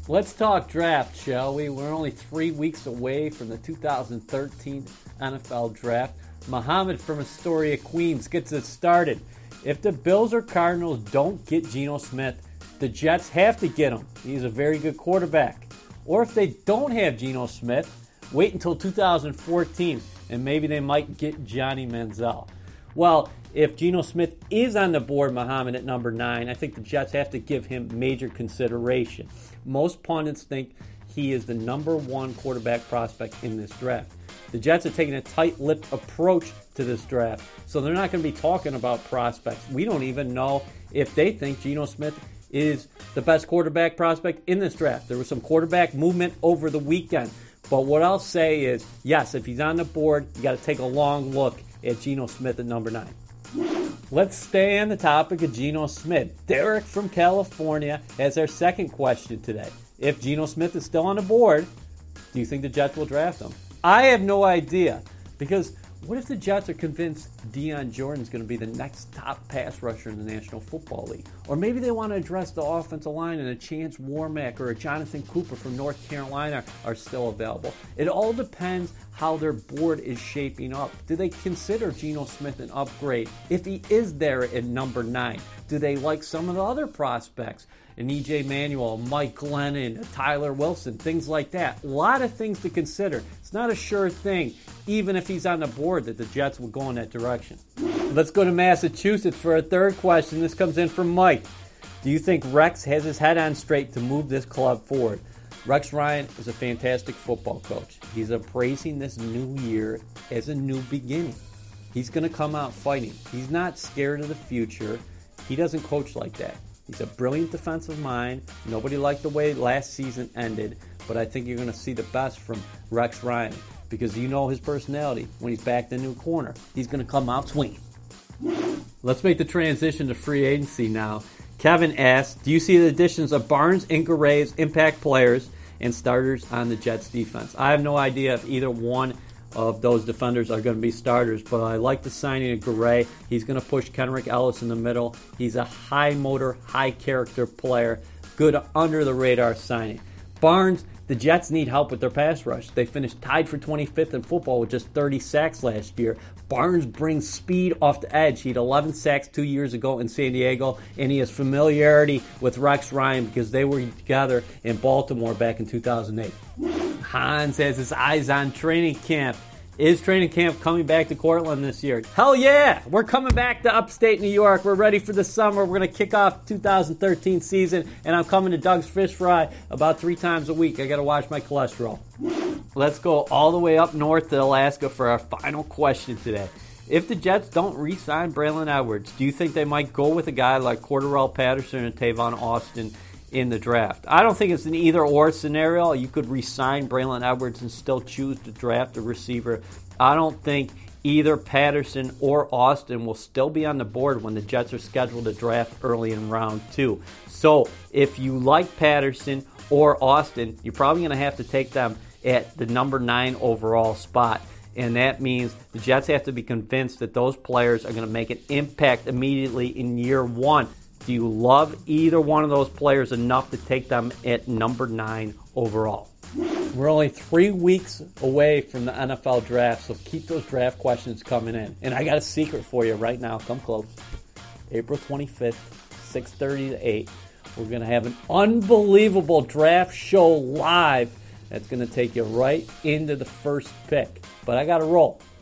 Let's talk draft, shall we? We're only 3 weeks away from the 2013 NFL Draft. Muhammad from Astoria, Queens gets it started. If the Bills or Cardinals don't get Geno Smith, the Jets have to get him. He's a very good quarterback. Or if they don't have Geno Smith, wait until 2014, and maybe they might get Johnny Manziel. Well, if Geno Smith is on the board, Muhammad, at number 9, I think the Jets have to give him major consideration. Most pundits think he is the number 1 quarterback prospect in this draft. The Jets are taking a tight-lipped approach to this draft, so they're not going to be talking about prospects. We don't even know if they think Geno Smith is the best quarterback prospect in this draft. There was some quarterback movement over the weekend, but what I'll say is, yes, if he's on the board, you got to take a long look at Geno Smith at number 9. Let's stay on the topic of Geno Smith. Derek from California has our second question today. If Geno Smith is still on the board, do you think the Jets will draft him? I have no idea, because what if the Jets are convinced Deion Jordan's going to be the next top pass rusher in the National Football League? Or maybe they want to address the offensive line and a Chance Warmack or a Jonathan Cooper from North Carolina are still available. It all depends how their board is shaping up. Do they consider Geno Smith an upgrade if he is there at number 9? Do they like some of the other prospects? An E.J. Manuel, Mike Glennon, Tyler Wilson, things like that. A lot of things to consider. It's not a sure thing, even if he's on the board, that the Jets will go in that direction. Let's go to Massachusetts for a third question. This comes in from Mike. Do you think Rex has his head on straight to move this club forward? Rex Ryan is a fantastic football coach. He's appraising this new year as a new beginning. He's going to come out fighting. He's not scared of the future. He doesn't coach like that. He's a brilliant defensive mind. Nobody liked the way last season ended, but I think you're going to see the best from Rex Ryan because you know his personality. When he's backed in a new corner, he's going to come out swinging. Let's make the transition to free agency now. Kevin asks, do you see the additions of Barnes and Garay as impact players and starters on the Jets defense? I have no idea if either one of those defenders are going to be starters, but I like the signing of Garay. He's going to push Kenrick Ellis in the middle. He's a high-motor, high-character player. Good under-the-radar signing. Barnes, the Jets need help with their pass rush. They finished tied for 25th in football with just 30 sacks last year. Barnes brings speed off the edge. He had 11 sacks 2 years ago in San Diego, and he has familiarity with Rex Ryan because they were together in Baltimore back in 2008. Hans has his eyes on training camp. Is training camp coming back to Cortland this year? Hell yeah! We're coming back to upstate New York. We're ready for the summer. We're going to kick off 2013 season, and I'm coming to Doug's Fish Fry about 3 times a week. I got to watch my cholesterol. Let's go all the way up north to Alaska for our final question today. If the Jets don't re-sign Braylon Edwards, do you think they might go with a guy like Cordarrelle Patterson and Tavon Austin in the draft? I don't think it's an either-or scenario. You could re-sign Braylon Edwards and still choose to draft a receiver. I don't think either Patterson or Austin will still be on the board when the Jets are scheduled to draft early in round 2. So if you like Patterson or Austin, you're probably going to have to take them at the number 9 overall spot. And that means the Jets have to be convinced that those players are going to make an impact immediately in year 1. Do you love either one of those players enough to take them at number 9 overall? We're only 3 weeks away from the NFL draft, so keep those draft questions coming in. And I got a secret for you right now. Come close. April 25th, 6:30 to 8. We're going to have an unbelievable draft show live that's going to take you right into the first pick. But I got to roll.